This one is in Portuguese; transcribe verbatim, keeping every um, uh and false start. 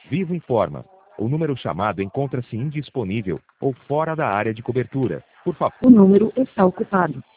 Vivo informa. O número chamado encontra-se indisponível ou fora da área de cobertura. Por favor. O número está ocupado.